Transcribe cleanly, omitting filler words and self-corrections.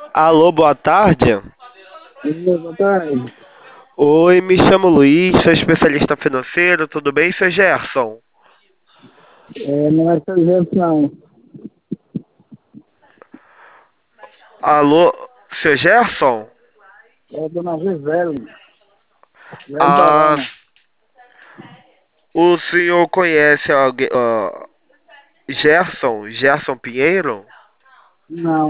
Alô, boa tarde. Boa tarde. Oi, me chamo Luiz, sou especialista financeiro, tudo bem, seu Gerson? Não é sargento, não. Alô, seu Gerson? É Dona Gisele, Gisele Ah, Barona. o senhor conhece alguém, Gerson Pinheiro? Não.